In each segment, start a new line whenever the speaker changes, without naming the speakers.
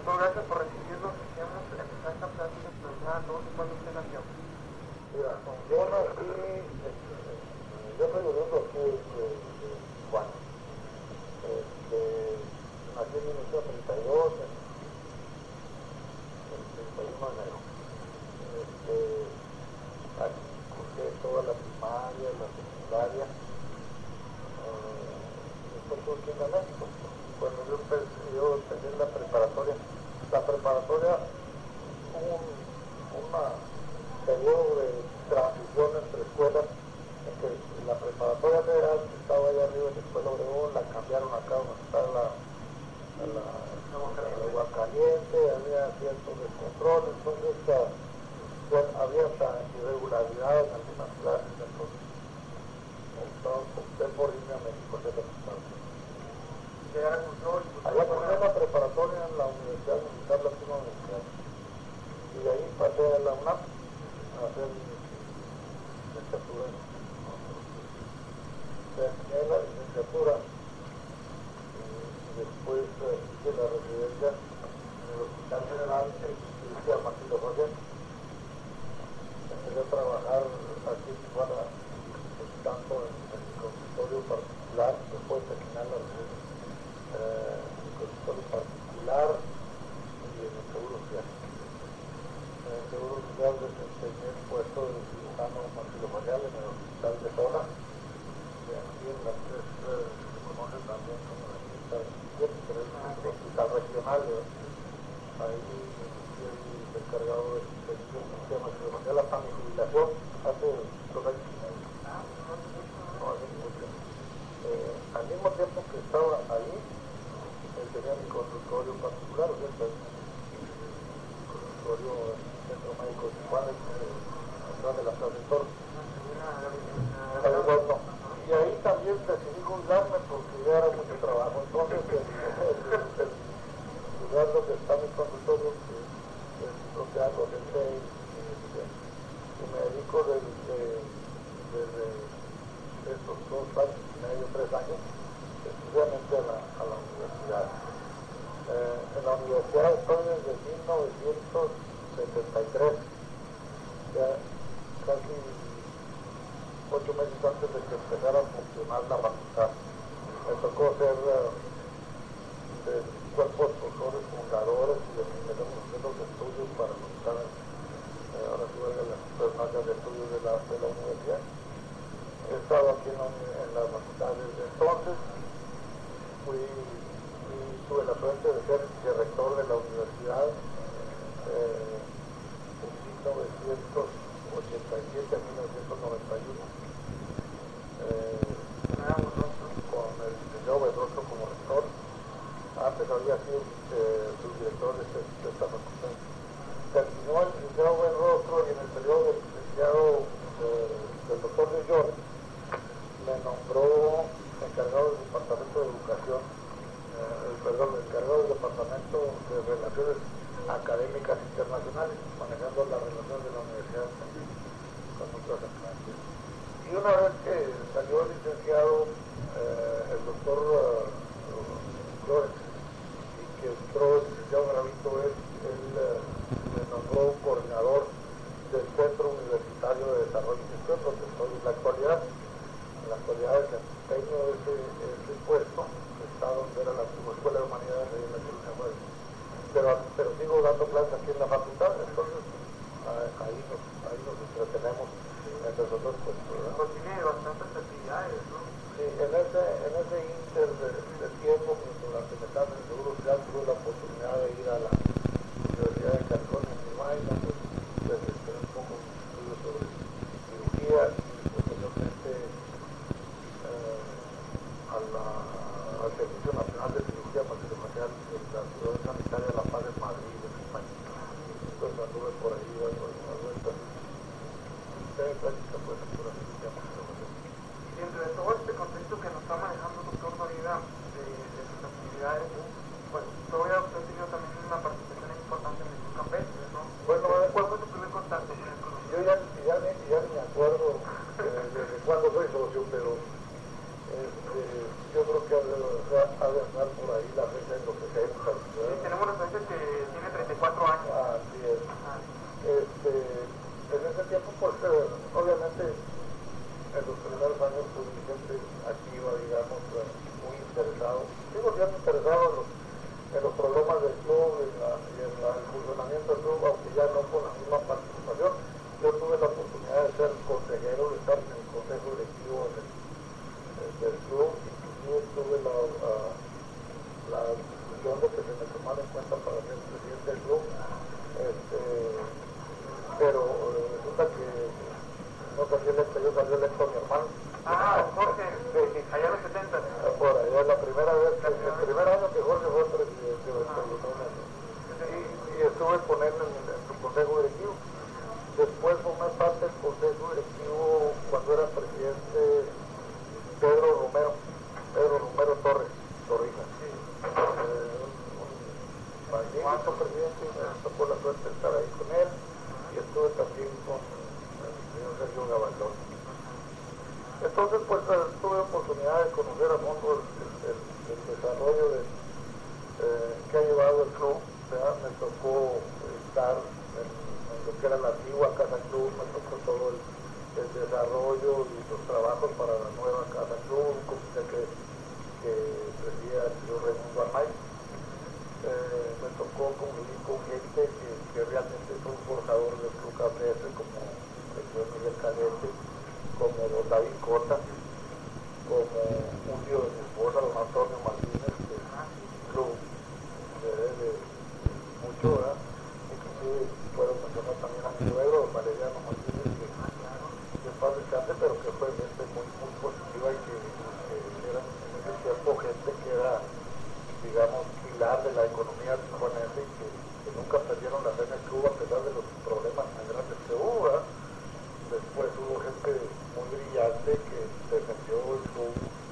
Doctor, gracias por recibirnos. Queremos empezar esta plática preguntando cuándo usted nació.
Mira, yo nací, yo soy oriundo aquí de Tijuana. Nací en 1932, el 31 de enero. Aquí cursé toda la primaria, la secundaria. Después tuve que ir a México. Cuando yo empecé en la preparatoria hubo un periodo de transición entre escuelas, en que la preparatoria federal que estaba allá arriba en la escuela Obregón la cambiaron acá donde está el agua caliente, había cierto descontrol, entonces había hasta irregularidades en algunas clases, entonces opté por irme a México a hacer la preparación. Allá cursé la preparatoria en la Universidad Militar Latinoamericana y de ahí pasé a la UNAM a hacer licenciatura. Terminé la licenciatura y después hice la residencia en el Hospital General de Cirugía Maxilofacial. Empecé a trabajar aquí en Tijuana, tanto en el consultorio particular, después terminar la residencia, el consultorio particular y en el Seguro Social. En el Seguro Social desempeñé el puesto de cirujano maxilofacial en el Hospital de Zona, y aquí en las tres se conoce también como la Clínica 27, pero es un hospital regional. Ahí fui el encargado del sistema maxilofacial hasta mi jubilación hace 2 años y medio. No, hace mucho. Al mismo tiempo que estaba ahí, tenía mi consultorio particular, o sea, mi consultorio en el Centro Médico de Tijuana, atrás de la Plaza del Toro. Y ahí también decidí jubilarme porque ya era mucho trabajo. Entonces, el lugar donde está mi consultorio, que es donde hago el 6, y me dedico desde estos 2 años y medio, 3 años, exclusivamente a la universidad. En la universidad estoy desde 1973, ya casi 8 meses antes de que empezara a funcionar la facultad. Me tocó ser del cuerpo de profesores fundadores y de que empezamos a hacer los estudios para los que están, ahora sí valga las personas de estudios de la universidad. He estado aquí en la facultad desde entonces. Tuve la suerte de ser rector de la universidad en 1987 a 1991. Con el licenciado Bedroso como rector. Antes había sido subdirector de esta facultad. Terminó el licenciado Bedroso y en el periodo del licenciado del doctor de York me nombró encargado del departamento de educación, encargado del departamento de relaciones académicas internacionales, manejando las relaciones de la universidad con otras empresas. Y una vez que salió el licenciado, el doctor Flores, y que entró el licenciado Gravito, él me nombró coordinador del Centro Universitario de Desarrollo y Gestión, donde estoy en la actualidad. En la actualidad desempeño ese puesto, que está donde era la antigua Escuela de Humanidades de la Colonia Juárez. Pero sigo dando clases aquí en la facultad, entonces ahí nos entretenemos entre nosotros. Pues,
tiene bastantes actividades, ¿no?
Sí, en ese inter de tiempo, durante que estaba en el Seguro Social, tuve la oportunidad de ir a la Universidad de California en Irvine, donde desempeñé un poco de estudios sobre cirugía y posteriormente al Servicio Nacional de Cirugía Maxilofacial de la Ciudad Sanitaria de La Paz en Madrid, en España. Entonces anduve por ahí dando algunas vueltas. Práctica pues por la cirugía maxilofacial.
Dentro de todo este contexto que nos está manejando el doctor Noriega de sus actividades, pues todavía usted ha tenido también una participación importante en estos campestres, ¿no?
Bueno,
¿cuál fue tu primer contacto con el conocimiento?
Yo ya ni me acuerdo desde cuándo soy socio, pero yo creo que ha de andar por ahí la fecha en lo que se ha.
Sí, tenemos referencias que
del club el funcionamiento del club, aunque ya no con la misma participación. Yo tuve la oportunidad de ser consejero, de estar en el consejo directivo del club, inclusive tuve la discusión de que se me tomara en cuenta para ser presidente del club, pero resulta que no salí electo, yo salí electo a mi hermano.
Jorge,
sí,
allá en los 70.
Por allá la primera vez, el primer año que Jorge fue presidente y estuve con él en su consejo directivo. Después formé parte del consejo directivo cuando era presidente Pedro Romero Torrija. Un magnífico presidente, y me tocó la suerte de estar ahí con él, y estuve también con el señor Sergio Gabaldón. Entonces, pues tuve oportunidad de conocer a fondo el desarrollo que ha llevado el club. Me tocó estar en lo que era la antigua Casa Club, me tocó todo el desarrollo y los trabajos para la nueva Casa Club, un comité que presidía el señor Raimundo Armay. Me tocó convivir con gente que realmente fue un forjador del club campestre, como el señor Miguel Calete, como don David Cota, como un tío de mi esposa, don Antonio Martínez, que el club se debe mucho, ¿verdad? Inclusive puedo mencionar también a mi suegro, don Valeriano Martínez, que en paz descanse, pero que fue gente muy positiva y que era en ese tiempo gente que era, digamos, pilar de la economía tijuanense y que nunca perdieron la fe en el club a pesar de los problemas tan grandes que hubo, ¿verdad? Después hubo gente muy brillante que defendió el club.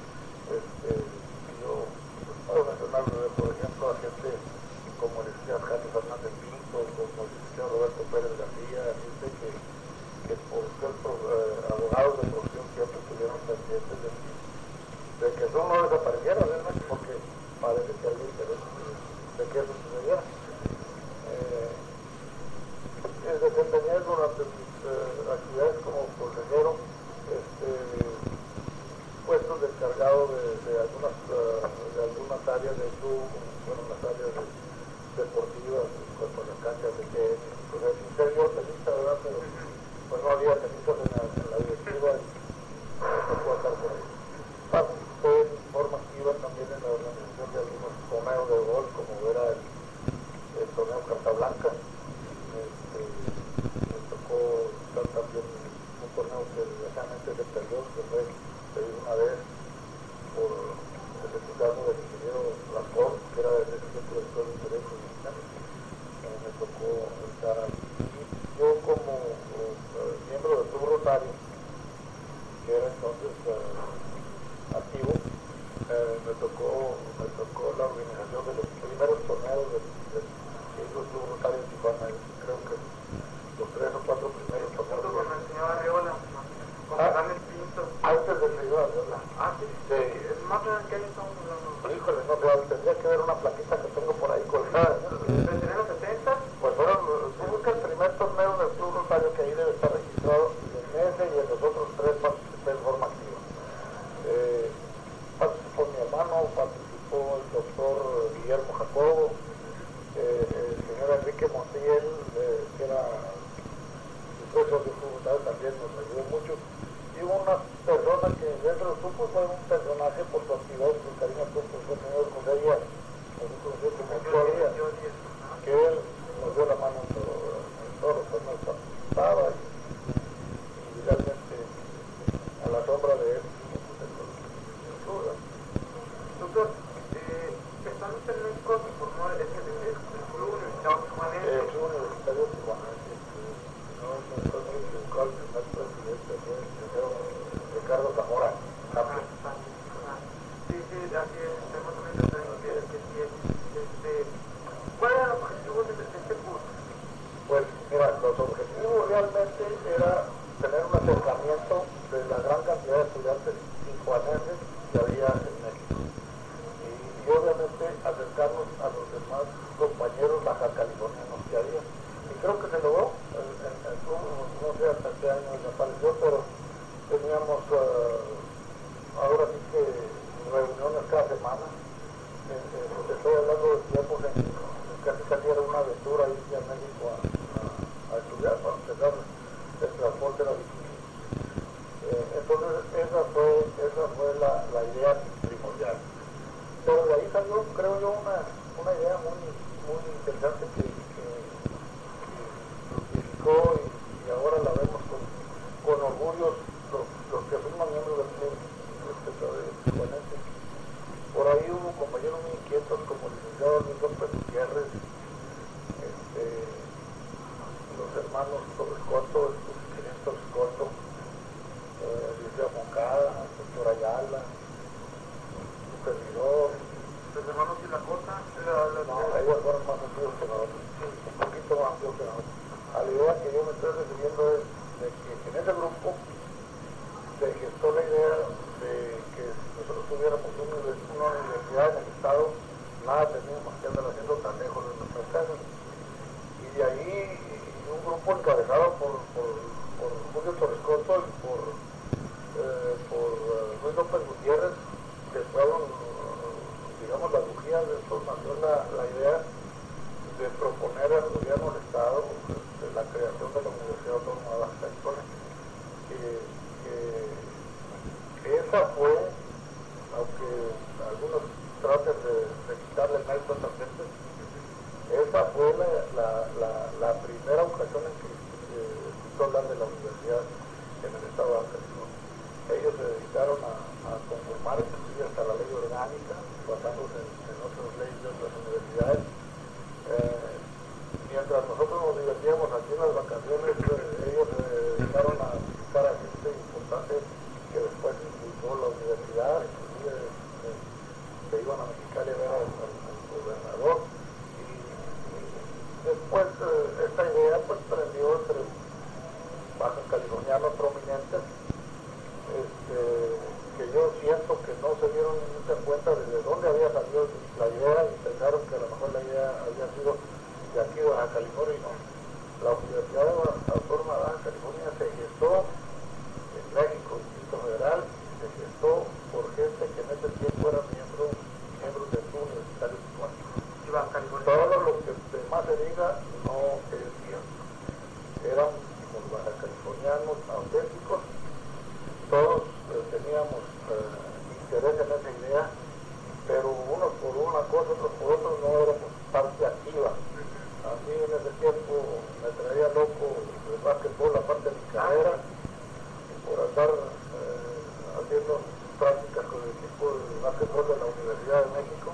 Yo puedo mencionar, por ejemplo, a gente como el licenciado Jaime Fernández Pinto, como el licenciado Roberto Pérez García, gente que por ser abogados de profesión siempre estuvieron pendientes de que eso no desapareciera realmente, porque parece que hay interés de que eso sucediera. Desempeñé durante mis actividades como consejero puestos de encargado de algunas áreas del club, como fueron las áreas deportivas, como las canchas de tenis, pues el interior tenista, ¿verdad? Pero pues no había tenistas en la directiva y me tocó estar por ahí. Participé en forma activa también en la organización de algunos torneos de golf, como era el torneo Carta Blanca. Me tocó estar también en un torneo que desgraciadamente se perdió, que fue una vez por el entusiasmo del ingeniero Lancor, que era el director de Derechos Mexicanos. Me tocó estar ahí. Y yo como miembro del Club Rosario, que era entonces activo, me tocó la organización de los primeros torneos del Club Rosario de Tijuana. Creo que los 3 o 4 primeros torneos.
Con el señor Arreola, con Fernández Pinto.
Antes del señor Arreola.
Sí. Más o menos, ¿qué año estamos hablando?
Híjole, no sé, tendría que ver una plaquita que tengo por ahí colgada.
¿En los 70?
Pues fueron, tú busca el primer torneo del Club Rosario, que ahí debe estar registrado, y en ese y en los otros 3 participé en forma activa. Participó mi hermano, participó el doctor Guillermo Jacobo, el señor Enrique Montiel, que era el socio del Club Rosario, también nos ayudó mucho. Y hubo una persona que dentro del grupo fue un personaje por su actividad, su cariño, fue el señor José Díaz, nosotros como Díaz, que él nos dio la mano en todos los torneos que participaba y realmente a la sombra de él sin duda.
Doctor, estando usted en México, se formó el Club Universitario Tijuanense.
El Club Universitario Tijuanense, no me estoy muy equivocado, el primer presidente fue el señor Ricardo Zamora Tapia.
Sí, así es, tenemos una referencia que sí es. ¿Cuál era el objetivo de este curso?
Pues mira, los objetivos realmente era tener un acercamiento de la gran cantidad de estudiantes tijuanenses que había en México y obviamente acercarnos a los demás compañeros baja californianos que había, y creo que se logró. El club, no sé hasta qué año desapareció, pero teníamos ahora sí que reuniones cada semana. Estoy hablando de tiempos en Luis López Gutiérrez, los hermanos Torres Coto, el subingeniero Torres Coto, Luis de Moncada, doctor Ayala, su servidor.
¿Los hermanos y la cosa?
No, ellos fueron más antiguos que nosotros, un poquito más antiguos que nosotros. A la idea que yo me estoy refiriendo es de que en ese grupo se gestó la idea de que nosotros tuviéramos una universidad en el estado, nada teníamos que andar haciendo tan lejos de nuestras casas. Y de ahí un grupo encabezado por Julio Torres Coto y por Luis López Gutiérrez, que fueron, digamos, las bujías de esto, nació la idea de proponer al gobierno del estado la creación de la Universidad Autónoma de Baja California. Que esa fue, aunque algunos traten de quitarle el mérito a otras veces, esa fue la primera ocasión en que se escuchó hablar de la universidad en el estado de Baja California. Ellos se dedicaron a conformar inclusive hasta la ley orgánica, basándose en otras leyes de otras universidades. Mientras nosotros nos divertíamos aquí en las vacaciones, ellos se dedicaron a visitar a gente importante que después impulsó la universidad, inclusive se iban a Mexicali a ver al gobernador. Y después esta idea pues prendió entre baja californianos prominentes, que yo siento que no se dieron mucha cuenta de dónde había salido la idea y pensaron que a lo mejor la idea había sido de aquí de Baja California, y no. La Universidad Autónoma de Baja California se gestó en México, Distrito Federal, se gestó por gente que en ese tiempo eran miembros del Universitario de Tijuana. Todo lo que más se diga no es cierto. Eran los baja californianos auténticos, todos teníamos interés en esa idea, pero unos por una cosa, otros por otros no éramos parte activa. A mí en ese tiempo me traía loco el básquetbol, la parte de mi carrera, y por andar haciendo prácticas con el equipo de básquetbol de la Universidad de México,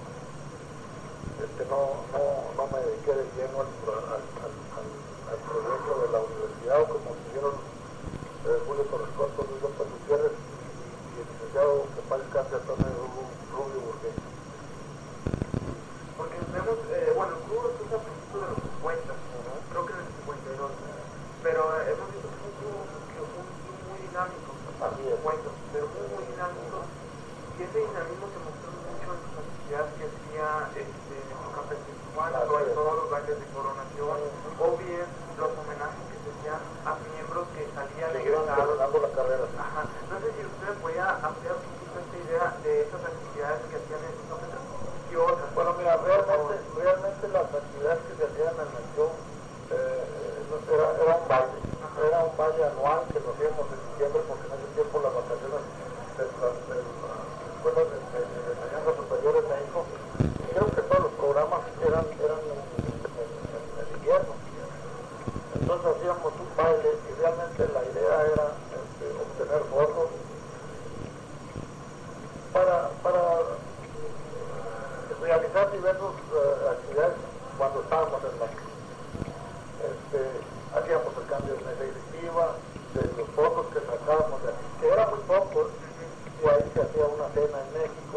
no me dediqué de lleno al proyecto de la universidad, o como dijeron Julio Torres Coto, Luis López Gutiérrez y el licenciado que para el cáncer también Rubio Burgués.
Porque vemos, bueno, el club es a principios de los 50, creo que en el 52, pero hemos visto que es un club muy dinámico,
Así es.
pero muy dinámico, y ese dinamismo se mostró mucho en sus actividades que hacía en Campes de Tijuana, sobre todo los bailes de coronación, o bien los homenajes que se hacían a miembros que salían egresados.
La carrera.
Ajá. No sé si usted podía ampliar un poquito esta idea de esas actividades que hacían en esos momentos.
Bueno, mira, realmente las actividades que se hacían en el show era un baile. Era un baile anual que lo hacíamos en diciembre, porque en ese tiempo las vacaciones de las escuelas de enseñanza superior en México, creo que todos los programas eran en invierno. Entonces hacíamos un baile y realmente la idea era obtener fondos para realizar diversas actividades cuando estábamos en México. Hacíamos el cambio de mesa directiva, de los fondos que sacábamos de aquí, que eran muy pocos, y ahí se hacía una cena en México,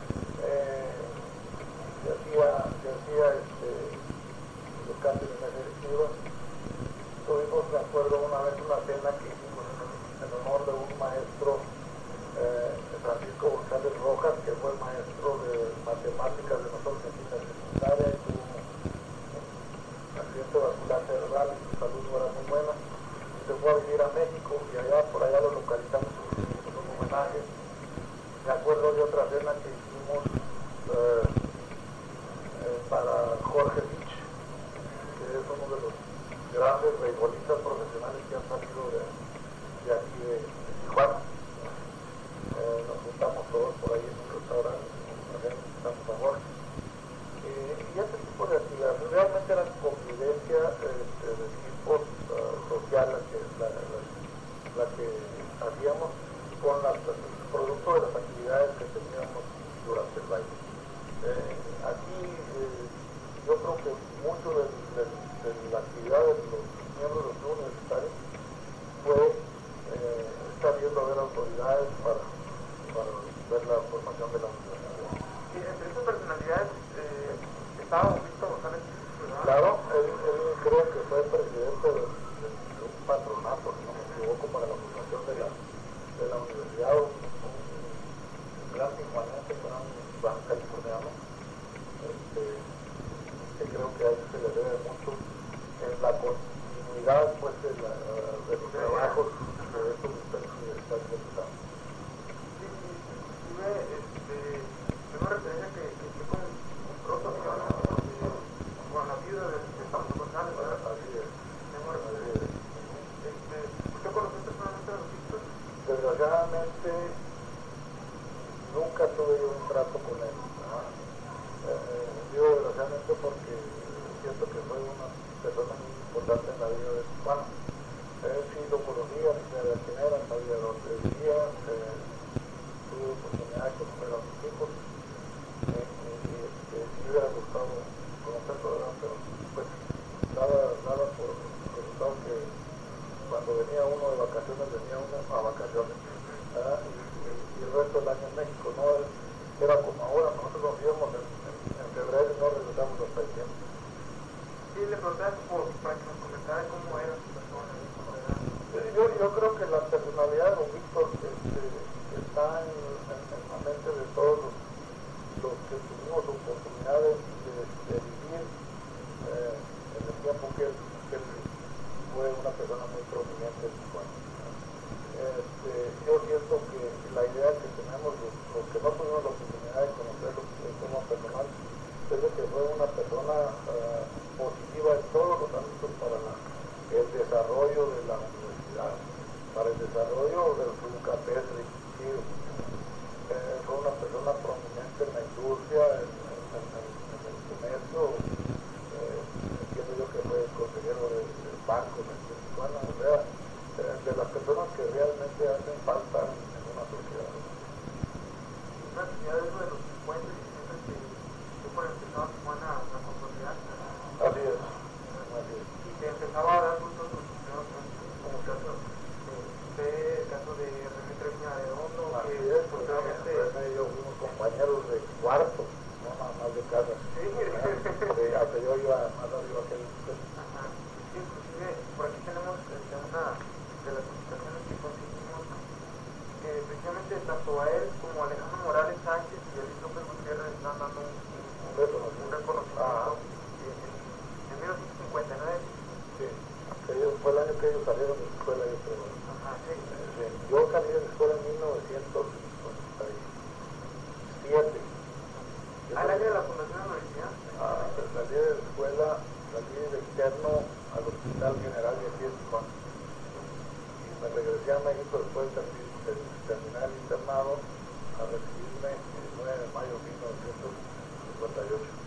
se hacía los cambios de mesa directiva. Tuvimos, me acuerdo, una vez una cena que hicimos en honor de un maestro, Francisco González Rojas, que fue maestro de matemáticas de nosotros aquí en la secundaria, y tuvo un accidente vascular cerebral y su salud no era muy buena, y se fue a vivir a México, y por allá lo localizamos con un homenaje. Me acuerdo de otra cena que hicimos para Jorge Lich, que es uno de los grandes beisbolistas profesionales que han salido de aquí de Tijuana. Nos juntamos todos por ahí en un restaurante, estamos a Jorge. Y ese tipo de actividades realmente eran convivencia de tipos social la que hacíamos con producto de las actividades que teníamos durante el baile. Aquí creo que mucho de la actividad de los miembros de los clubes universitarios fue estar yendo a ver autoridades para ver la formación de la universidad.
Y entre esas personalidades estaba Víctor González, ¿verdad?
Claro, él creo que fue presidente de un patronato, si no me equivoco, para la fundación de la universidad, un gran tijuanense, pero un gran californiano, que creo que a él se le debe mucho en la continuidad pues, de los trabajos de estos universitarios del Estado.
Sí, inclusive, tengo referencia que compró su avión con la vida de Pablo González, ¿verdad?
Así es.
Tengo referencia. ¿Usted conoció personalmente a los Víctor?
Desgraciadamente, nunca tuve yo un trato con él. Digo desgraciadamente porque siento que fue una persona muy importante en la vida de Tijuana. Sí lo conocía, ni sabía quién era, sabía dónde vivía, tuve oportunidad de conocer a sus hijos y me hubiera gustado conocerlo, ¿verdad? Pero pues nada por resultado que cuando venía uno de vacaciones, venía uno a vacaciones, ¿verdad? Y el resto del año en México, ¿no? Era como ahora, nosotros nos íbamos en febrero y no regresamos hasta el tiempo.
Sí, le preguntaba para que nos comentara cómo era su persona.
Yo creo que la personalidad de don Víctor está en la mente de todos los que tuvimos oportunidad de vivir en el tiempo que él fue una persona muy prominente en Tijuana. Yo siento que la idea que tenemos los que no tuvimos la oportunidad de conocerlo de forma personal es de que fue una persona positiva en todos los ámbitos para el desarrollo de la universidad, para el desarrollo del club campestre. Fue una persona prominente en la industria, en el comercio. Entiendo yo que fue consejero del banco de Tijuana, o sea, de las personas que realmente hacen falta en una sociedad.
Una sociedad de uno de los 50 y 60 que por empezaba Tijuana la conformidad.
Así es.
Y que empezaba a dar frutos con sus primeros casos, como el caso de René Treviño de Hondo,
Así
que
es,
posteriormente...
René y yo fuimos compañeros de cuarto, no nada más de casa.
Sí,
Hasta yo iba a dar yo aquel...
ajá. Sí, inclusive por aquí tenemos una de las publicaciones que conseguimos, que precisamente tanto a él como a Alejandro Morales Sánchez y a Luis López Gutiérrez están dando un reconocimiento en 1959.
Sí, fue el año que ellos salieron de la escuela, yo creo.
Ajá, sí.
Yo salí de la escuela en 1957.
¿Al año de la fundación de la universidad?
Salí de la escuela, salí de externo al Hospital General de aquí de Tijuana. Y me regresé a México después de terminar el internado a recibirme el 9 de mayo de 1958.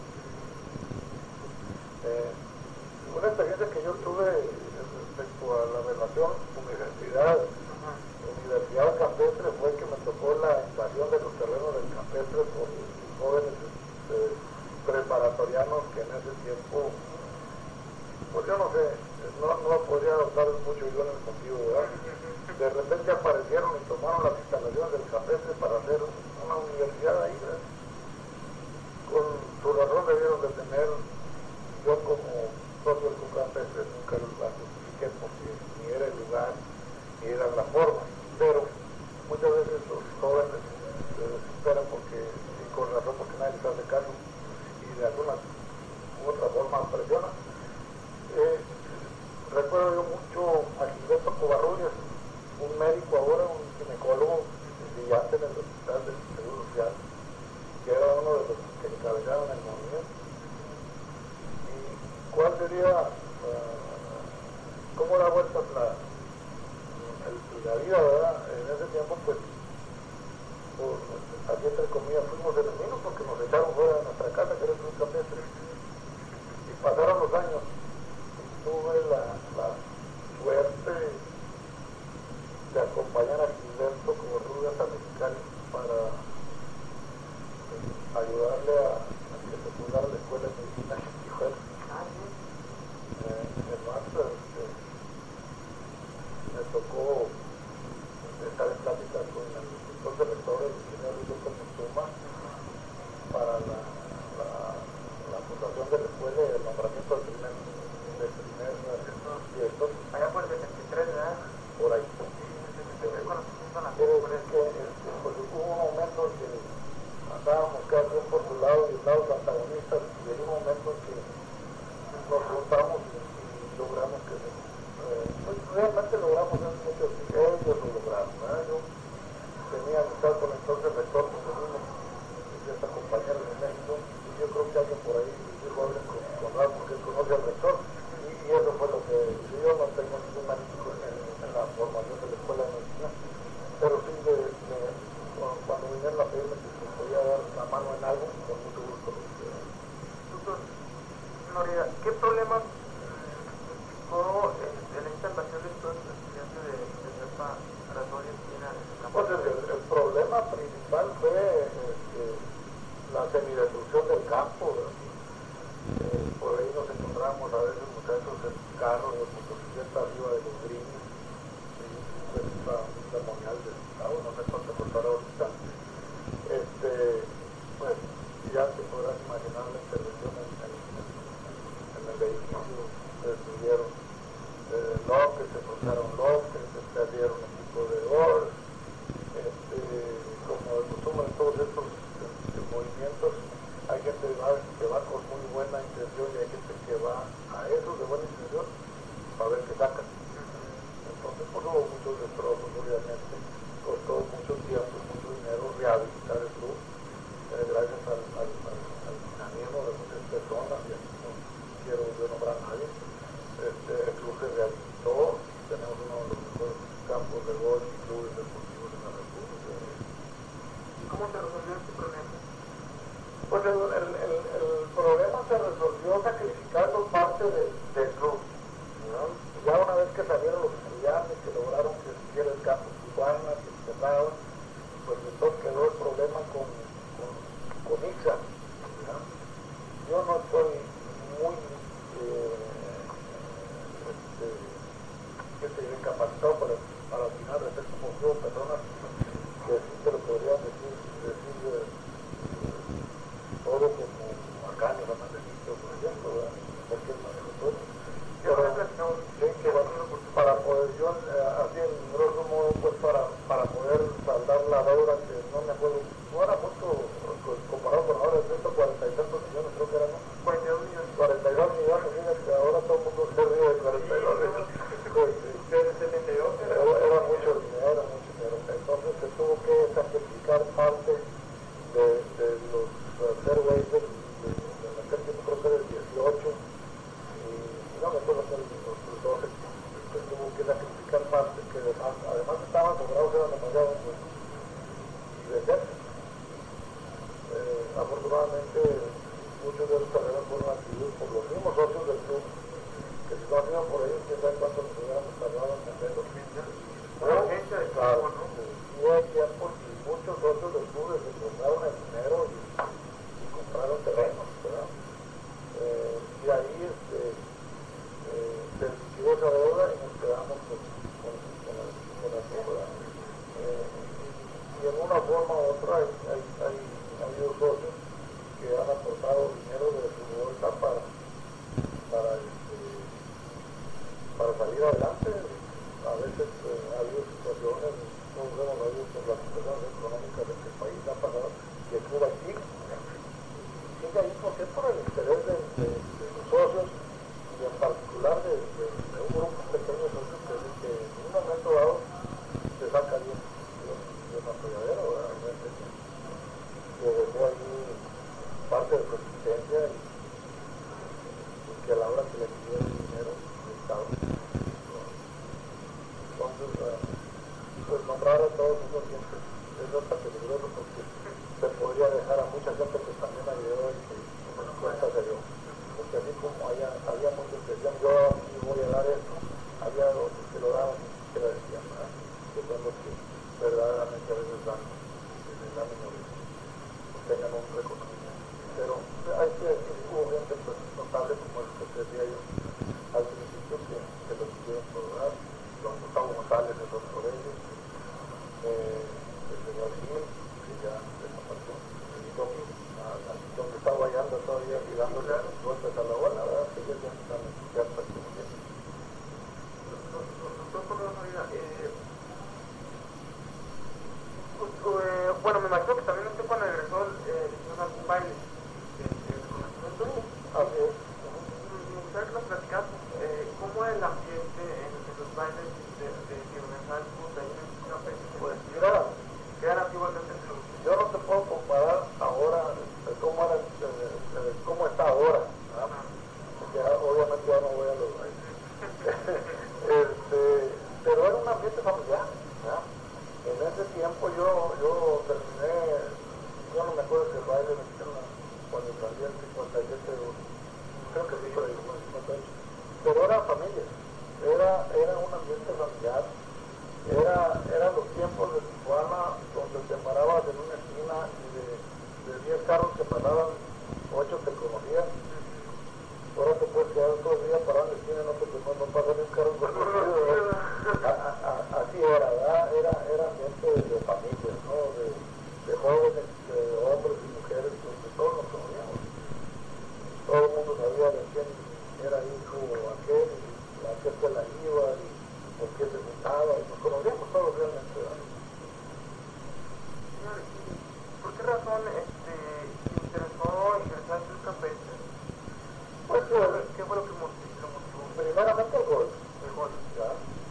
Una experiencia que yo tuve respecto a la relación universidad campestre fue que me tocó la invasión de los terrenos del campestre por jóvenes preparatorianos que en ese tiempo, pues yo no sé, no podría hablar mucho yo en el motivo, ¿verdad? De repente aparecieron y tomaron las instalaciones del campestre para hacer una universidad ahí, ¿verdad? Con su razón debieron de tener. Yo como socio del campestre nunca la justifiqué porque ni era el lugar ni era la forma, pero muchas veces los jóvenes se desesperan porque, y con razón porque nadie les hace caso y de alguna u otra forma presionan. Recuerdo yo mucho a Gilberto Covarrubias, un médico ahora, un ginecólogo brillante en el Hospital del Seguro Social, que era uno de los que encabezaron el movimiento. ¿Cuál sería, cómo da vueltas la vida, verdad? En ese tiempo, pues, así entre comillas, fuimos enemigos porque nos echaron fuera de nuestra casa, que era el Club Campestre. Y pasaron los años. Y tuve la suerte de acompañar a Gilberto como Rubias a Mexicali para ayudarle a que se fundara la Escuela de Medicina en Tijuana. nos juntamos y logramos que pues realmente logramos hacer muchos, ellos lo lograron, ¿verdad? Yo tenía amistad con el entonces rector, porque vimos cierta compañera de México, y yo creo que alguien por ahí dijo, hablen con Ralph, porque él conoce al rector, y eso fue lo que yo no tengo ningún mérito en la formación de la escuela de medicina, pero sí cuando vinieron a pedirme que se podía dar la mano en algo, con mucho gusto.
Doctor Noriega, ¿qué problemas implicó la instalación de estos estudiantes de cepa oratoria que tienen en el campo?
Pues el problema principal fue la semidestrucción del campo. Por ahí nos encontramos a veces muchachos en carros, en motocicletas arriba de los greens, y pues un ceremonial del Estado, no sé cuánto costará ahorita. Pues ya se podrán imaginar la intervención en el edificio, se destruyeron loques, se cortaron loques, se perdieron equipo de oro. Como de costumbre en todos estos movimientos, hay gente que va con muy buena intención y hay gente que va a esos de buena intención para ver qué sacan. Entonces, pues hubo muchos destrozos, obviamente, costó mucho tiempo, mucho dinero rehabilitar el club, gracias al dinamismo de muchas personas, y aquí no quiero yo nombrar a nadie. El club se rehabilitó, tenemos uno de los mejores campos de golf y clubes deportivos de la República.
¿Y cómo se resolvió este problema?
Pues el problema se resolvió sacrificando parte del club, ¿no? Ya una vez que salieron los estudiantes, que lograron que se hiciera el campo Tijuana, que se cerraron, pues entonces quedó el problema con ICSA, ¿no? Yo no estoy muy capacitado para opinar de ser como yo, personas que sí te lo podrían decir todo como Arcaño, Fernándezito, por ejemplo, ¿verdad? Porque es más todo. Pero sí, que bueno, para poder yo, así en grosso modo, pues para poder saldar la deuda, que no me acuerdo, no era mucho comparado con ahora, 140 y tantos millones, creo que eran, ¿no? 42 millones. 42 millones, fíjate, ahora todo el mundo se ríe de 42 millones. Era mucho dinero, entonces se tuvo que sacrificar parte de los fairways de aquel tiempo, creo que del 18, y no me acuerdo que los 12, se tuvo que sacrificar parte que además estaban logrados, eran demasiado buenos, y venderse. Afortunadamente muchos de los carreras fueron adquiridos por los mismos socios del club, que si no hacían por ellos, quién sabe cuánto nos hubiéramos tardado en venderlos. Claro, y hay tiempos y muchos socios del club les encontraron el dinero y compraron terrenos, ¿verdad? Y ahí se liquidó esa deuda y nos quedamos con la deuda. Y en una forma u otra hay habido socios que han aportado dinero de su bolsa para salir adelante. A veces ha habido situaciones, todos hemos habido por las situaciones económicas de que el país ha pasado, y el club ahí sigue ahí, ¿por qué? Por el interés de los socios, y en particular de un grupo pequeño de socios que en un momento dado se saca bien de una apoyadera, realmente que dejó ahí parte de su existencia y que a la hora que le pidió el dinero estaba. Entonces, pues nombrar a todos esos clientes es bastante peligroso, porque se podría dejar a mucha gente que también ayudó y que por cuenta se dio. Porque así como había muchos que decían, yo voy a dar esto, había otros que lo daban y que lo decían, ¿verdad? Que son los que verdaderamente a veces dan en la minoría, tengan un reconocimiento. Pero hay que hubo gente pues notable como el que decía yo al principio, que lo quisieron lograr. Don Gustavo González es otro de ellos, el señor Gil, que ya desapareció, donde estaba allá ya no voy a los bailes. Pero era un ambiente familiar, ¿no? En ese tiempo yo terminé, yo no me acuerdo si el baile me hicieron cuando salí en 57, creo que sí, por ahí, 58, pero era familia, era un ambiente familiar, eran los tiempos de Tijuana donde te parabas en una esquina y de 10 carros que pasaban, 8 te conocían. Ahora te puedes quedar todo el día parado en la esquina y no pasa ni un carro conocido. Así era, ¿verdad? Era ambiente de familias, ¿no? De jóvenes, de hombres y mujeres, donde todos nos conocíamos. Todo el mundo sabía de quién era hijo aquel, y a qué escuela iba, y por qué se juntaba, y nos conocíamos todos realmente, ¿verdad?
Señor, ¿y por qué razón se interesó ingresar en el campestre?
Pues,
¿Qué fue lo que lo motivó?
primeramente el gol, ¿ya?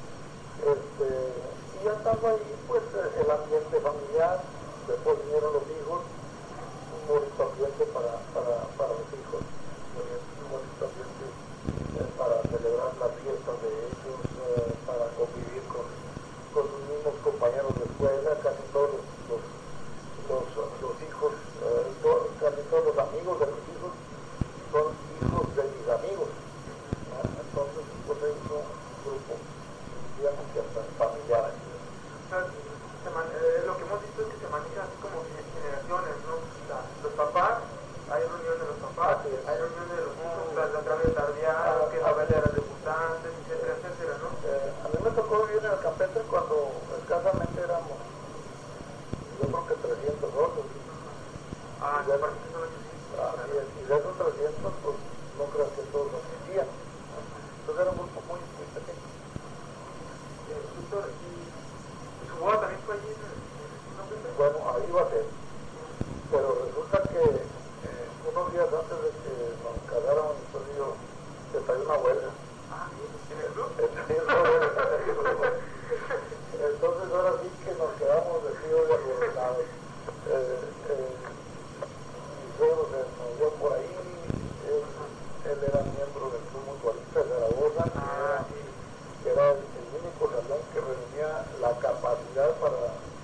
Y ya estando ahí, pues el ambiente familiar, después vinieron los hijos, un bonito ambiente para los hijos, un bonito ambiente para celebrar las fiestas de ellos, para convivir con sus mismos compañeros de escuela, casi todos los hijos, casi todos los amigos de los hijos son hijos de mis amigos, ¿no? Entonces pues es un grupo, digamos que hasta familiar.
Lo que hemos visto es que se maneja así como generaciones, ¿no? Los papás, hay reuniones de los papás, hay reuniones de los hijos, la tarde tardía, que la vela de las debutantes, etcétera, etcétera, ¿no?
A mí me tocó vivir en el campestre cuando escasamente éramos, yo creo que 300 socios.
Ya parece que son
Y de esos 300, pues no creo que todos asistían, ¿no? Entonces era un grupo muy pequeño.
Doctor, ¿y su boda también fue allí en el campestre?
Bueno, ahí va a ser. Pero resulta que unos días antes de que nos casáramos, pues yo estalló una huelga.
¿En el club?
Entonces ahora sí que nos quedamos de frío y alborotados. Mi suegro se nos dio por ahí, él era miembro del Club Mutualista de Zaragoza, que era el único salón que reunía la capacidad para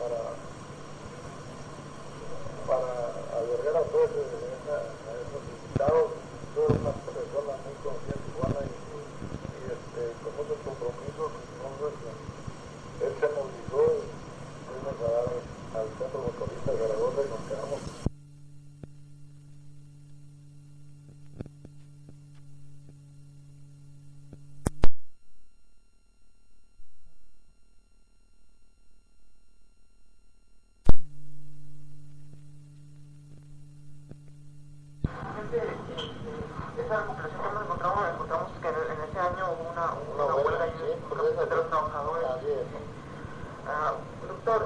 albergar a todos esos invitados. Yo era una persona muy conocida en Tijuana y con muchos compromisos. Entonces él se movilizó y fuimos a dar al Centro Motorista de Zaragoza y nos quedamos.
Esa recopilación que nos encontramos que en ese año hubo una huelga ahí de los trabajadores. Doctor,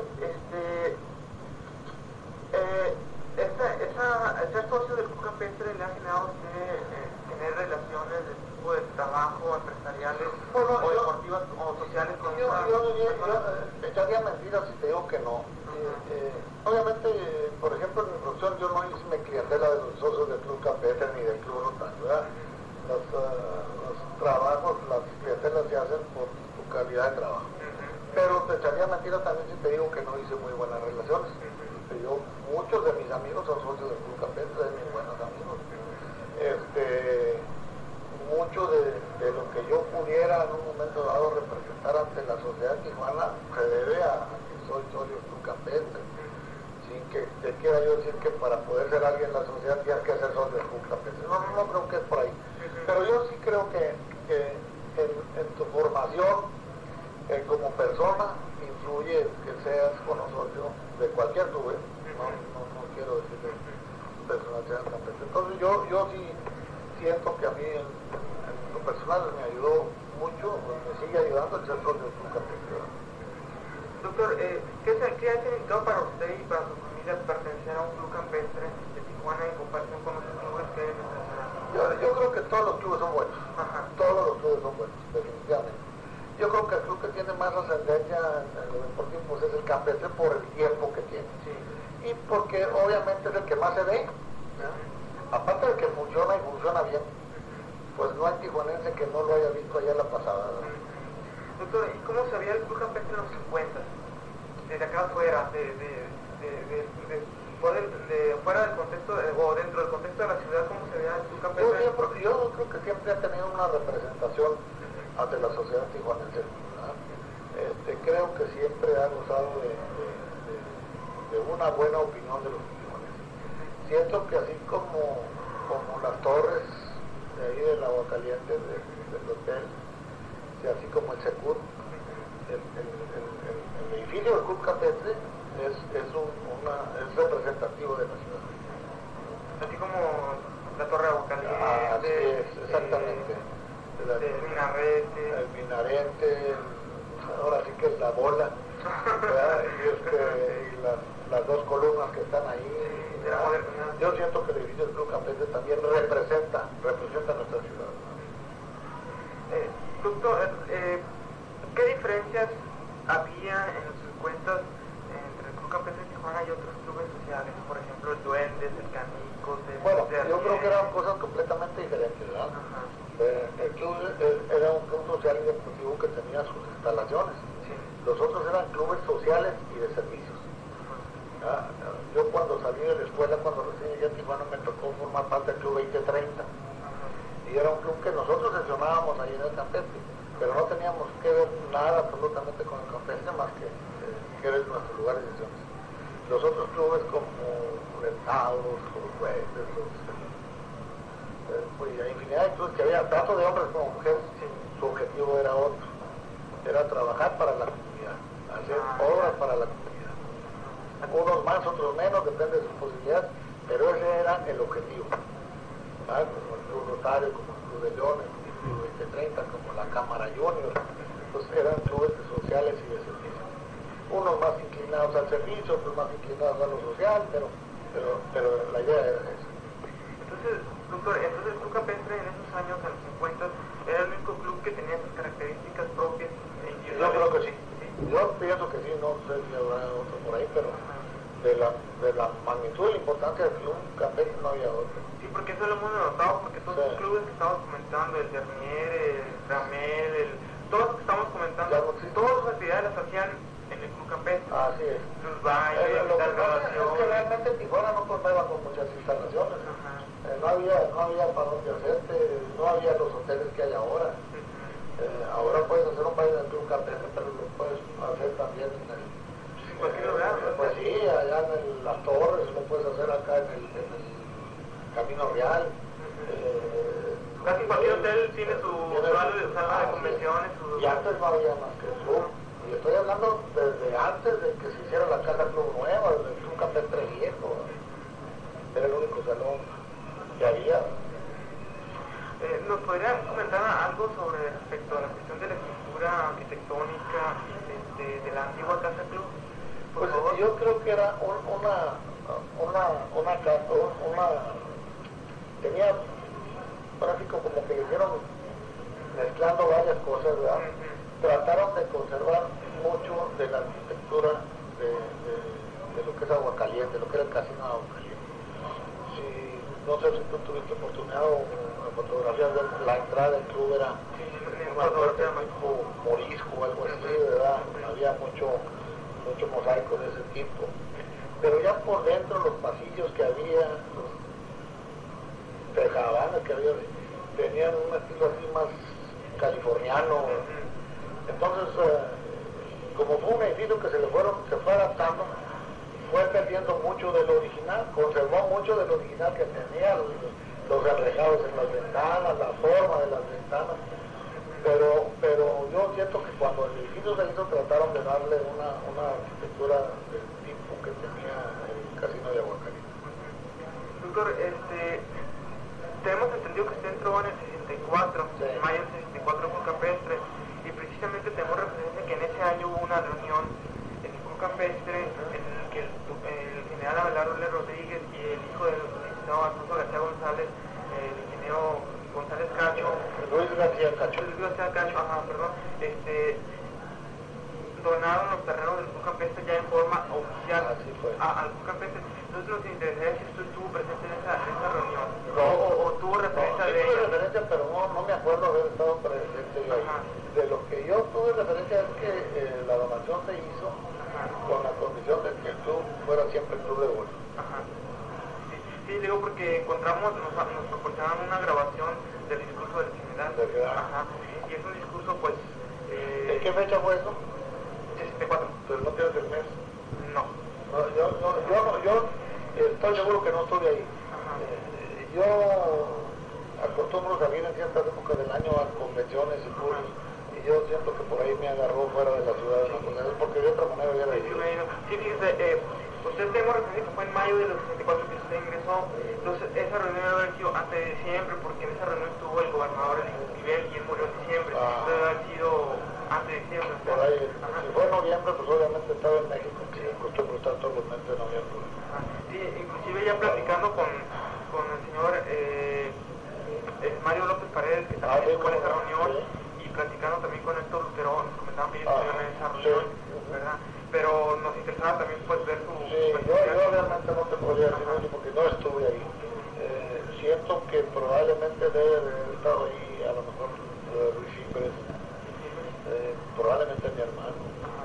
ser socio del Club Campestre le ha generado a usted tener relaciones de tipo de trabajo, empresariales, o deportivas o sociales con
Yo echaría mentiras si te digo que no. Obviamente, por ejemplo, en mi profesión yo no hice mi clientela de los socios del Club Campestre ni del Club Rotario, ¿verdad? Los trabajos, las clientelas se hacen por tu calidad de trabajo. Pero te echaría mentiras también si te digo que no hice muy buenas relaciones. Muchos de mis amigos son socios del Club Campestre, de mis buenos amigos. Mucho de lo que yo pudiera en un momento dado representar ante la sociedad de Tijuana se debe a que soy socio del Club Campestre. Sin que te quiera yo decir que para poder ser alguien en la sociedad tienes que ser socio del Club Campestre. No creo que es por ahí. Pero yo sí creo que en tu formación como persona influye que seas socio de cualquier club. No quiero decir de personalidad del Campestre. Entonces yo sí siento que a mí en lo personal me ayudó mucho, me sigue ayudando el ser socio del Club Campestre.
Doctor, ¿qué ha significado para usted y para su familia pertenecer a un club campestre de Tijuana en comparación con otros clubes que hay en nuestra ciudad?
Yo creo que todos los clubes son buenos. Todos los clubes son buenos, definitivamente. Yo creo que el club que tiene más ascendencia en los deportivos es el Campestre por el tiempo que tiene.
Sí.
Y porque obviamente es el que más se ve, ¿no? Aparte de que funciona y funciona bien, pues pues no hay tijuanense que no lo haya visto allá la pasada, ¿no?
Doctor, ¿y cómo se veía el Club Campestre en los 50? Desde acá afuera, fuera del contexto, o dentro del contexto de la ciudad, ¿cómo se veía el Club Campestre?
Yo creo que siempre ha tenido una representación ante la sociedad tijuanense, ¿verdad? Creo que siempre ha gozado de una buena opinión de los tijuanenses. Siento que así como las torres de ahí del Aguacaliente, del hotel, y así como el Secut, el edificio del Club Campestre es representativo de la ciudad.
Así como la Torre Aguacaliente.
Así es, exactamente.
El minarete.
El minarete, ahora sí que es la bola, y las dos columnas que están ahí. Yo siento que el edificio del Club Campestre también representa nuestra ciudad.
Doctor, ¿qué diferencias había en los 50 entre el Club Campestre de Tijuana y otros clubes sociales? Por ejemplo, el Duendes, el Canicos,
Bueno, yo creo que eran cosas completamente diferentes, ¿verdad? El club era un club social y deportivo que tenía sus instalaciones. Sí. Los otros eran clubes sociales y de servicios. Yo cuando salí de la escuela, cuando recién llegué a Tijuana, me tocó formar parte del Club 2030. Y era un club que nosotros sesionábamos ahí en el Campestre, pero no teníamos que ver nada absolutamente con el Campestre más que era nuestro lugar de sesiones. Los otros clubes como el Taurus, los Duendes, pues hay infinidad de clubes que había, tanto de hombres como mujeres, su objetivo era otro, era trabajar para la comunidad, hacer obras para la comunidad. Unos más, otros menos, depende de sus posibilidades, pero ese era el objetivo. Como el Club Rotario, como el Club de Leones, como el Club 2030, como la Cámara Junior, pues eran clubes sociales y de servicio. Unos más inclinados al servicio, otros más inclinados a lo social, pero la idea era esa.
Entonces, doctor, el Club Campestre en esos años, en los 50, era el único club que tenía esas características propias.
Yo creo que sí. Yo pienso que sí, no sé si habrá otro por ahí, pero de la magnitud y la importancia del Club Campestre no había otro.
Sí, porque eso lo hemos notado, porque todos los clubes que estamos comentando, el Dernier, el Ramel, todos los que estamos comentando, todas sus actividades las hacían en el Club Campestre.
Así es.
Sus bailes, las grabaciones.
Es que realmente Tijuana no contaba con muchas instalaciones. No había para dónde hacerte, no había los hoteles que hay ahora. Ahora puedes hacer un baile en el Club Campestre, pero lo puedes hacer también en
cualquier lugar.
Pues sí, allá en las Torres, lo puedes hacer acá en el Camino Real.
Casi cualquier hotel tiene su sala de convenciones.
Y antes no había más que el club. Y estoy hablando desde antes de que se hiciera la Casa Club Nueva, desde el Club Campestre Viejo. Era el único salón que había.
¿Nos podrían comentar algo respecto a la cuestión de la estructura arquitectónica de la antigua Casa Club?
Pues yo creo que era tenía práctico como que hicieron mezclando varias cosas, ¿verdad? Trataron de conservar mucho de la arquitectura de lo que es Aguacaliente, lo que era el casino de Aguacaliente. No sé si tú tuviste oportunidad o fotografías de la entrada del club, era una suerte tipo morisco o algo así, ¿verdad? Había mucho mosaico de ese tipo. Pero ya por dentro, los pasillos que había, los tejabanes que había, tenían un estilo así más californiano. Entonces, como fue un edificio que se fue adaptando, fue perdiendo mucho del original, conservó mucho del original que tenía, los enrejados en las ventanas, la forma de las ventanas, pero yo siento que cuando el edificio se hizo trataron de darle una arquitectura del tipo que tenía el casino de Aguacaliente.
Doctor, tenemos entendido que usted entró en el 64,
sí.
En mayo del 64 con Campestre, y precisamente tenemos referencia que en ese año hubo una reunión en el Club Campestre en el que el general Abelardo L. Rodríguez y el hijo del licenciado Alfonso García González, el ingeniero González Cacho,
Luis García Cacho,
donaron los terrenos del Club Campestre ya en forma oficial al Club Campestre. Entonces nos interesaría si usted estuvo presente en esa reunión, o tuvo referencia
sí
de
tuve
ella.
referencia, pero no me acuerdo haber estado presente yo ahí. De lo que yo tuve referencia es que la donación se hizo con la condición de que el club fuera siempre el club de golf.
Sí, digo porque encontramos, nos proporcionaron una grabación del discurso del general. Y es un discurso, pues...
¿En qué fecha fue eso?
64.
Pero no tienes el mes.
No.
Yo estoy seguro que no estuve ahí. Yo acostumbro salir en ciertas épocas del año a convenciones y cursos, y yo siento que por ahí me agarró fuera de la ciudad, porque de otra manera hubiera ido.
Sí, fíjese, usted tenemos referencia que fue en mayo de los 64 que usted ingresó, entonces esa reunión debe haber sido antes de diciembre, porque en esa reunión estuvo el gobernador en nivel y él murió en diciembre, debe haber sido antes de diciembre.
Por ahí, si fue en noviembre, pues obviamente estaba en México, que acostumbro estar todos los meses de noviembre.
Sí, inclusive ya platicando con el señor Mario López Paredes, que también estuvo en esa reunión, y platicando también con Héctor Lutero, nos comentaban que ellos estuvieron en esa reunión, ¿verdad? Pero nos interesaba también pues ver su...
Sí, yo realmente no te podría decir mucho porque no estuve ahí. Siento que probablemente debe de haber estado ahí, a lo mejor Luis Cimbres, probablemente mi hermano.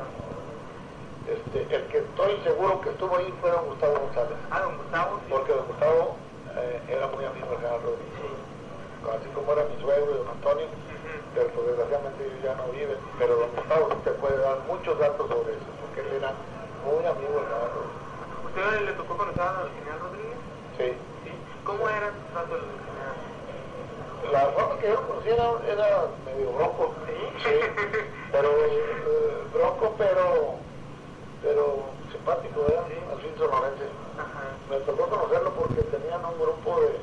El que estoy seguro que estuvo ahí fue don Gustavo González.
Don Gustavo, sí.
Porque don Gustavo era muy amigo del general Rodríguez. Así como era mi suegro y don Antonio, pero pues, desgraciadamente ellos ya no viven. Pero don Gustavo te puede dar muchos datos sobre eso, porque él era muy amigo del general Rodríguez.
¿Usted le tocó conocer al general Rodríguez?
Sí.
¿Cómo era el trato del general?
La forma que yo lo conocía era medio bronco. Sí. Pero bronco, pero simpático, ¿verdad? Sí. Al fin sonorense. Me tocó conocerlo porque tenían un grupo de...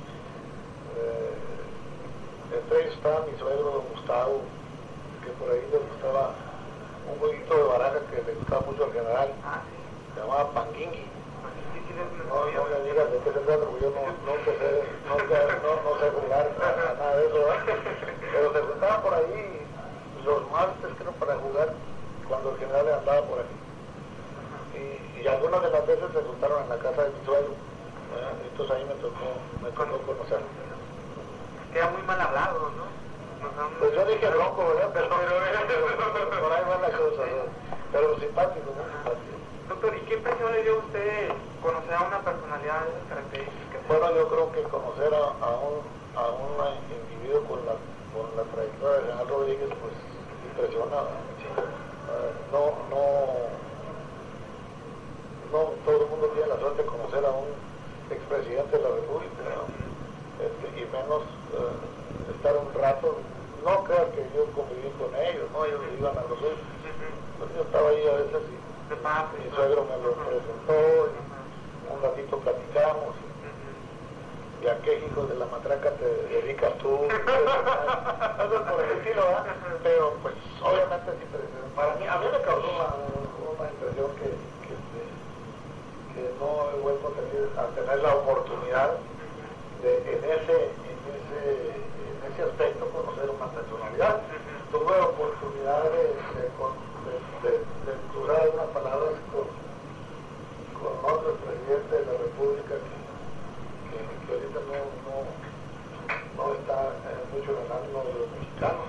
entre ellos estaba mi suegro, don Gustavo, que por ahí le gustaba un jueguito de baraja que le gustaba mucho al general. Se llamaba Panguingui. No me digas de qué se trata, porque yo no sé jugar a nada de eso, ¿verdad? Pero se juntaban por ahí los martes, creo, para jugar cuando el general andaba por aquí. Y algunas de las veces se juntaron en la casa de mi suegro, ¿verdad? Entonces ahí me tocó conocerlo.
Queda muy mal hablado, ¿no?
Pues yo dije bronco, ¿verdad? Pero por ahí va la cosa, ¿no? Pero simpático, ¿no? Simpático.
Doctor, ¿y qué impresión le dio a usted conocer a una personalidad de esas características?
Bueno, yo creo que conocer a un individuo con la trayectoria de general Rodríguez, pues impresiona. No todo el mundo tiene la suerte de conocer a un expresidente de la República, ¿no? Y menos estar un rato. No creo que yo conviví con ellos, ¿no? Ellos iban a los suyos. Pues yo estaba ahí a veces y mi suegro me lo presentó, y un ratito platicamos, y a qué hijo de la matraca te dedicas tú, eso por el estilo, ¿verdad? Pero pues obviamente para mí, a mí me causó una impresión que no he vuelto a tener la oportunidad de en ese aspecto conocer una personalidad. Tuve la oportunidad de cruzar unas palabras con otro presidente de la República que ahorita no está mucho en el ánimo de los mexicanos.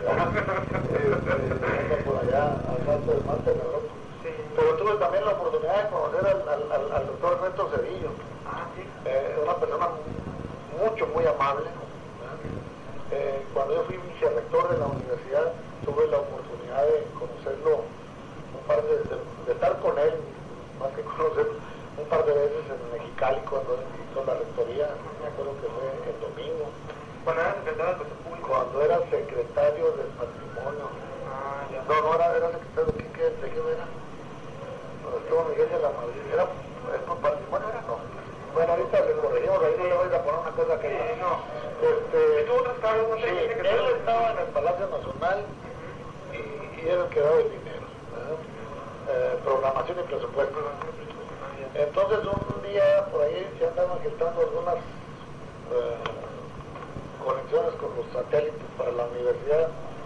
Anda por allá al salto del mar de Europa. Pero tuve también la oportunidad de conocer al doctor Ernesto Cedillo, una persona muy amable. Cuando yo fui vicerrector de la universidad, tuve la oportunidad de conocerlo de estar con él, más que conocerlo, un par de veces en Mexicali cuando hizo la rectoría, me acuerdo que fue el domingo.
¿Cuando era secretario del Consejo Público?
Cuando era secretario del patrimonio. No, era secretario de qué era. Cuando estuvo Miguel de la Madrid, ¿era por patrimonio? No. Bueno, ahorita le corregimos, ahí no le voy a poner una cosa que no.
¿Tuvo otros cargos?
Sí, él estaba en el Palacio Nacional y era el que daba el dinero, programación y presupuesto. Entonces un día por ahí se andaban gestando algunas conexiones con los satélites para la universidad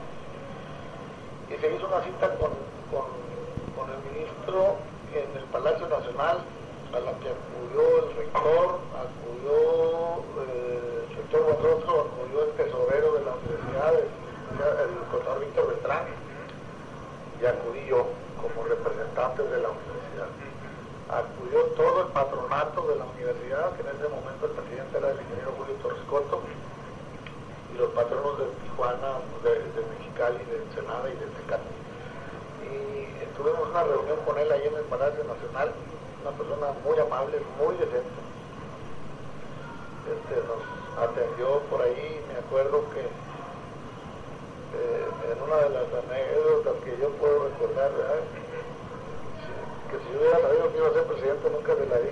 y se hizo una cita con el ministro en el Palacio Nacional a la que acudió el rector, acudió el rector Guadrostro, acudió el tesorero de la universidad, el contador Víctor Beltrán, y acudí yo como representante de la universidad. Acudió todo el patronato de la universidad, que en ese momento el presidente era el ingeniero Julio Torres Coto, y los patronos de Tijuana, de Mexicali, de Ensenada y de Tecate. Y tuvimos una reunión con él ahí en el Palacio Nacional, una persona muy amable, muy decente. Nos atendió por ahí, me acuerdo que en una de las anécdotas que yo puedo recordar, ¿verdad? Que si yo hubiera sabido que iba a ser presidente nunca se la di.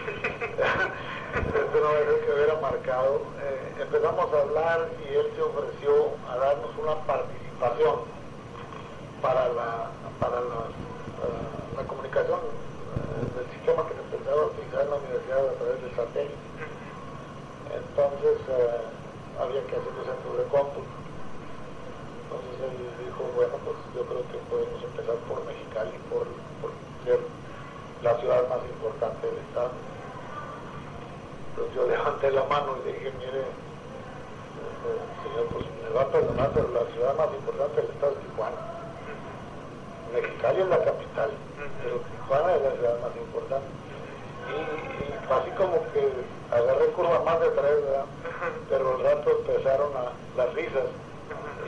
No es el que hubiera marcado. Empezamos a hablar y él se ofreció a darnos una participación para la comunicación del sistema que se empezaba a utilizar en la universidad a través del satélite. Entonces había que hacer los centros de cómputo. Entonces él dijo, bueno, pues yo creo que podemos empezar por Mexicali, por ser la ciudad más importante del estado. Entonces yo levanté la mano y dije, mire, señor, pues me va a perdonar, pero la ciudad más importante del estado es Tijuana. Mexicali es la capital, pero Tijuana es la ciudad más importante. Y así como que agarré curva más de tres, ¿verdad? Pero al rato empezaron las risas. Y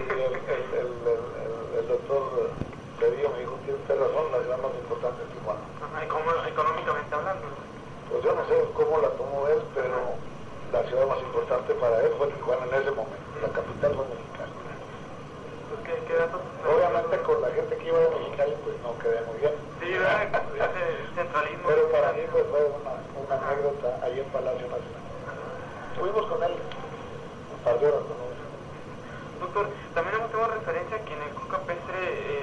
el doctor Cedillo me dijo, tiene usted razón, la ciudad más importante es Tijuana.
¿Y cómo económicamente hablando?
Pues yo no sé cómo la tomó él, pero la ciudad más importante para él fue Tijuana en ese momento. La capital fue Mexicali.
Pues, ¿qué datos?
Obviamente con la gente que iba de Mexicali pues no quedé muy bien.
Sí, ¿verdad? Ese centralismo.
Pero para mí pues fue una anécdota ahí en Palacio Nacional. Estuvimos con él un par de horas, ¿no?
Doctor, también hemos tenido referencia que en el Club Campestre,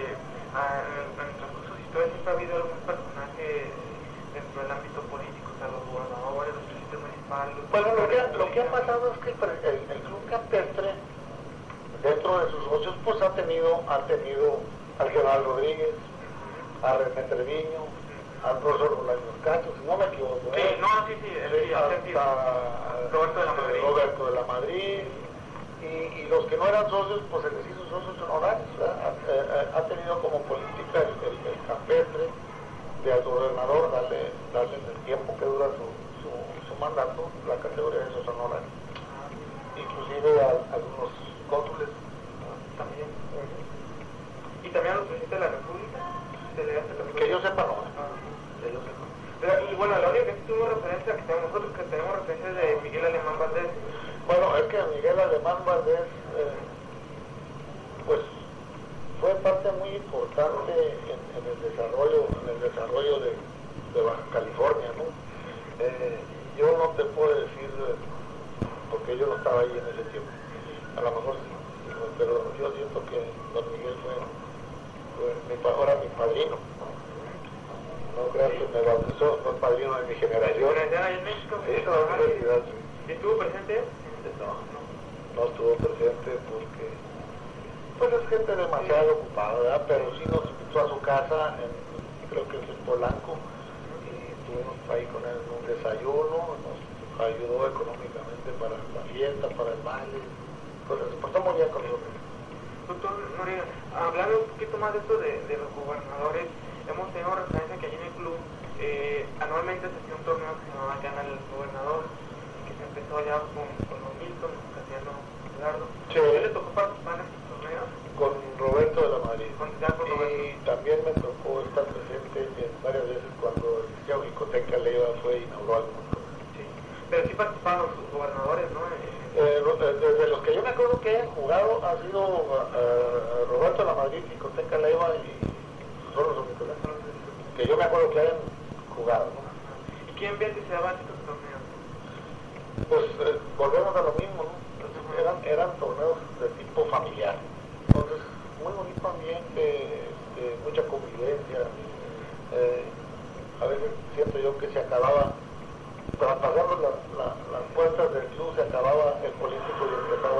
en nuestros cursos de historia, siempre ha habido algún personaje dentro del ámbito político, o sea, los gobernadores, los presidentes municipales.
Bueno, lo que ha pasado es que el Club Campestre, dentro de sus socios, pues ha tenido al general Rodríguez, a René Treviño, al profesor Bolaños Cacho, si no me equivoco.
Sí, hasta
Roberto de la Madrid. Y los que no eran socios, pues se les hizo socios honorarios. Ha tenido como política el Campestre de al gobernador darle el tiempo que dura su mandato la categoría de esos honorarios. Inclusive a algunos cónsules
también. ¿Y también a los presidentes de la República?
Que yo sepa, no.
Que yo sepa. Pero, y bueno, la única que sí tuvimos referencia, que tenemos nosotros, que tenemos referencias de Miguel Alemán Valdés.
Bueno, es que Miguel Alemán Valdés, pues, fue parte muy importante en el desarrollo de Baja California, ¿no? Yo no te puedo decir, porque yo no estaba ahí en ese tiempo, a lo mejor sí, pero yo siento que don Miguel fue ahora mi padrino. No creas que me bautizó, fue padrino de mi generación.
¿En México?
Sí, en la universidad, sí.
¿Estuvo presente?
No estuvo presente porque pues es gente demasiado ocupada, ¿verdad? Pero sí nos invitó a su casa, creo que es en Polanco, y estuvimos ahí con él en un desayuno, nos ayudó económicamente para la fiesta, para el baile, pues se portó muy bien con nosotros.
Doctor Noriega, hablando un poquito más de esto de los gobernadores, hemos tenido referencia que allí en el club anualmente se hacía un torneo que se llamaba Gana el Gobernador, que se empezó ya con los Milton, Casiano, Gerardo.
Sí.
¿Qué le tocó participar en estos torneos?
Con Roberto de la Madrid.
Con Roberto.
Y también me tocó estar presente varias veces cuando el Liceo Jicotenca Leiva fue inaugurado.
Sí. Pero sí participaron los gobernadores, ¿no?
Desde los que yo me acuerdo que hayan jugado ha sido Roberto de la Madrid, Jicotenca Leiva y solo los únicos que yo me acuerdo que hayan jugado, ¿no?
¿Y quién ve que se daban estos torneos?
Pues volvemos a lo mismo, ¿no? Entonces, eran torneos de tipo familiar. Entonces, muy bonito ambiente, mucha convivencia. A veces siento yo que se acababa, tras pasando las puertas del club, se acababa el político y empezaba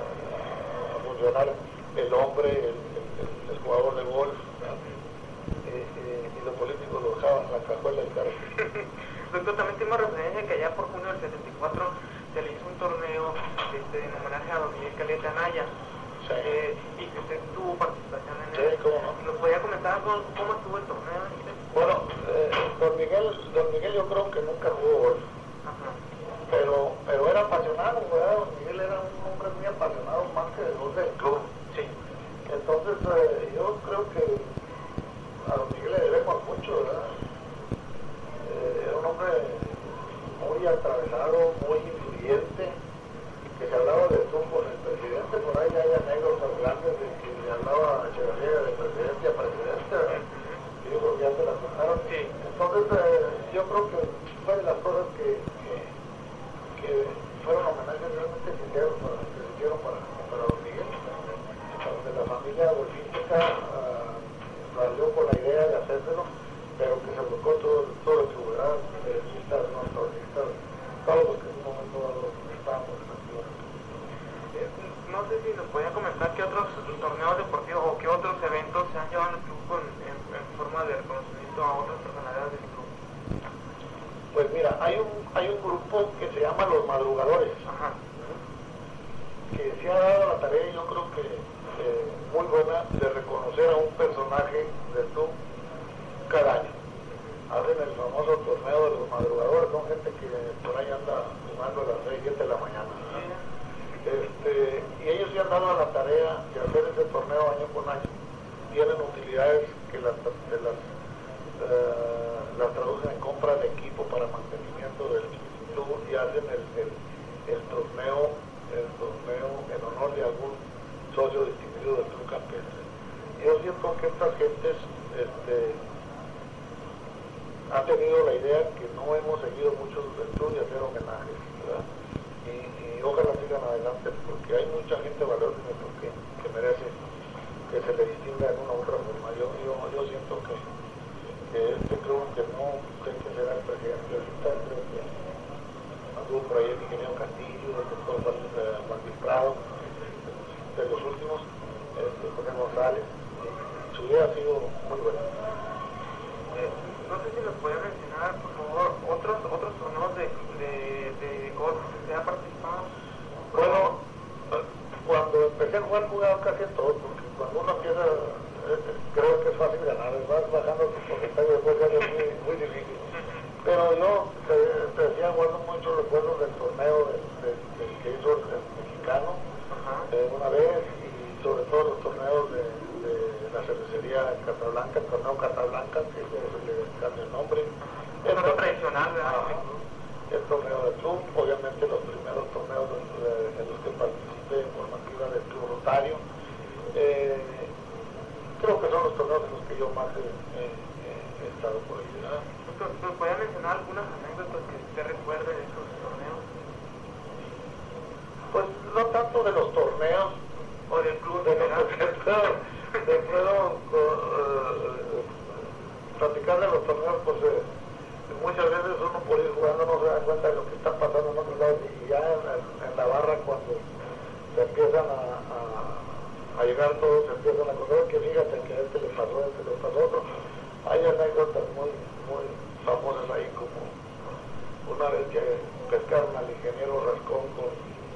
a funcionar el hombre, el jugador de golf, ¿no? y los políticos lo dejaban en la cajuela del carro.
Doctor, también tengo referencia que allá por junio del 74 se le hizo un torneo en homenaje a don Miguel Caleta Anaya.
Sí.
Y que usted tuvo participación en
Sí,
él.
cómo no.
¿Nos podía comentar cómo estuvo el torneo?
Bueno, don Miguel yo creo que nunca jugó golf.
Ajá.
Pero era apasionado, ¿verdad? Don Miguel era un hombre muy apasionado más que el golf del club.
Sí.
Entonces yo creo que a don Miguel le debemos mucho, ¿verdad? Era un hombre muy atravesado, muy influyente, que se hablaba de tú con el presidente, por ahí hay anécdotas grandes de que le hablaba a Echeverría de presidente a presidente, y yo creo que ya se las contaron.
Sí.
Entonces yo creo que fue de las cosas que fueron homenajes realmente sinceros que se hicieron para don Miguel. De la familia golfística salió con la idea de hacérselo, pero que se buscó todo el seguridad, periodistas, no periodistas, todos los que en un momento dado estábamos en la ciudad.
No sé si nos podía comentar qué otros torneos deportivos o qué otros eventos se han llevado al club en forma de reconocimiento a otras personalidades del club.
Pues mira, hay un grupo que se llama Los Madrugadores.
Ajá.
Que se ha dado la tarea, yo creo que muy buena, de reconocer a un personaje del club cada año. Hacen el famoso torneo de los madrugadores, son gente que por ahí anda jugando a las 6, 7 de la mañana. Y ellos se han dado la tarea de hacer ese torneo año con año. Tienen utilidades que las traducen en compra de equipo para mantenimiento del club y hacen el torneo en honor de algún socio distinguido del club campestre. Yo siento que estas gentes han tenido la idea que no hemos seguido mucho del club de hacer homenajes, ¿verdad? Y ojalá sigan adelante porque hay mucha gente valiosa que merece que se le distinga en una u otra forma. Yo siento que este club, que no sé quién será el presidente ahorita, creo que anduvo por ahí el ingeniero Castillo, el doctor Magistrado, de los últimos, José González. Su idea ha sido muy buena.
No sé si nos podía mencionar, por favor, otros torneos de golf que se ha participado.
Bueno, cuando empecé a jugar jugaba casi en todo, porque cuando uno empieza, creo que es fácil ganar, vas bajando tu porcentaje de juego, es muy difícil. Pero yo te decía, guardo muchos recuerdos del torneo del que hizo el mexicano una vez, y sobre todo los torneos de la cervecería Casablanca, el torneo Casablanca, que le cambia el nombre.
El torneo tradicional, ¿verdad?
El torneo del club, obviamente los primeros torneos en los que participé en formativa del Club Rotario. Creo que son los torneos en los que yo más he estado por ahí.
¿Nos podía mencionar algunas anécdotas que usted recuerde de esos torneos?
Pues no tanto de los torneos
o del club
de
general.
puedo platicar de los torneos, pues muchas veces uno por ir jugando no se da cuenta de lo que está pasando en otros lados, y ya en la barra cuando se empiezan a llegar todos, se empiezan a contar que fíjate que a este le pasó otro. Hay anécdotas muy famosas ahí, como una vez que pescaron al ingeniero Rascón con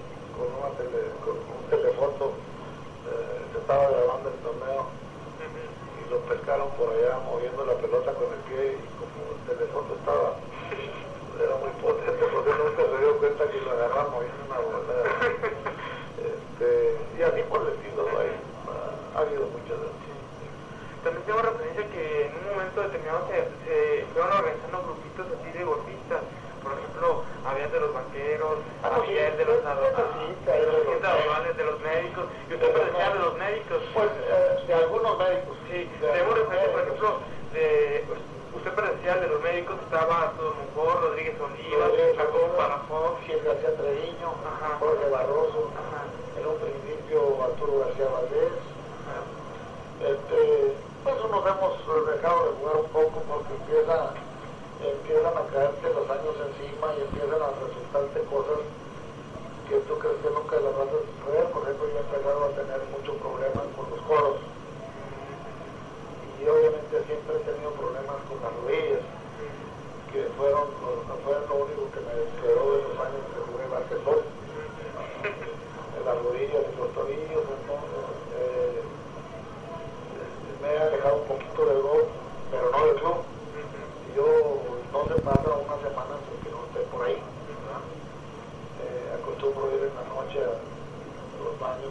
un telefoto, se estaba grabando el torneo y lo pescaron por allá moviendo la pelota con el pie, y como el telefoto era muy potente, porque nunca se dio cuenta que lo agarraron moviendo una bola. Y así por el estilo ha habido muchas veces.
También tengo referencia que en un momento determinado se fueron organizando grupitos así de golfistas. Por ejemplo, había de los banqueros, había de los aduanales, de los médicos. Y usted me decía de los médicos.
Pues de algunos médicos.
Sí, tengo referencia, por ejemplo, usted parecía de los médicos, estaba Arturo Mungor, Rodríguez Olivas, Jacobo Palafox,
Gil García Treviño, Jorge Barroso, en un principio Arturo García Valdés. Pues nos hemos dejado de jugar un poco porque empiezan a caerte los años encima y empiezan a resultarte cosas que tú crees que nunca las vas a resolver. Por ejemplo, yo he empezado a tener muchos problemas con los coros, y obviamente siempre he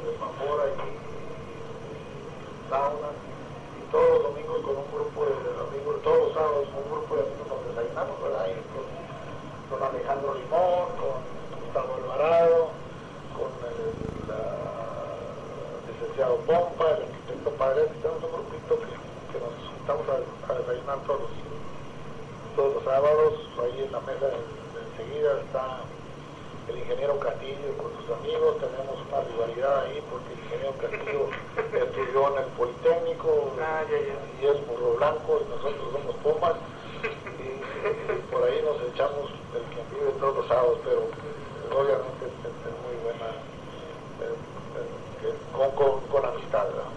vapor y sauna, y todos los domingos con un grupo de amigos, todos los sábados con un grupo de amigos nos desayunamos, ¿verdad? Y con Alejandro Limón, con Gustavo Alvarado, con el licenciado Pompa, el arquitecto Padre, tenemos un grupito que nos juntamos a desayunar todos los sábados. Ahí en la mesa enseguida está el ingeniero Castillo con sus amigos. Tenemos una rivalidad ahí porque el ingeniero Castillo estudió en el Politécnico y es burro blanco y nosotros somos Pumas, y por ahí nos echamos el quien vive todos los sábados, pero obviamente es muy buena con amistad, ¿verdad?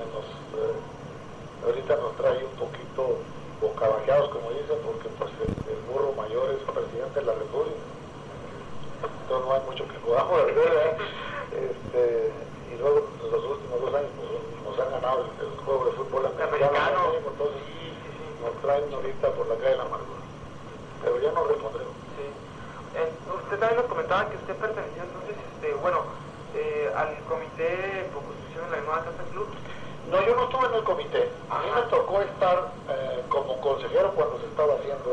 Ahorita nos trae un poquito bocabajeados, como dicen, porque pues el burro mayor es presidente de la República, entonces no hay mucho que podamos hacer, ¿verdad? Y luego los últimos 2 años nos han ganado el juego de fútbol americano, entonces nos traen ahorita por la calle de la amargura, pero ya nos respondremos.
Sí. Usted también nos comentaba que usted pertenecía entonces, al comité por construcción de la nueva Casa Club.
No, yo no estuve en el comité. A mí me tocó estar como consejero cuando se estaba haciendo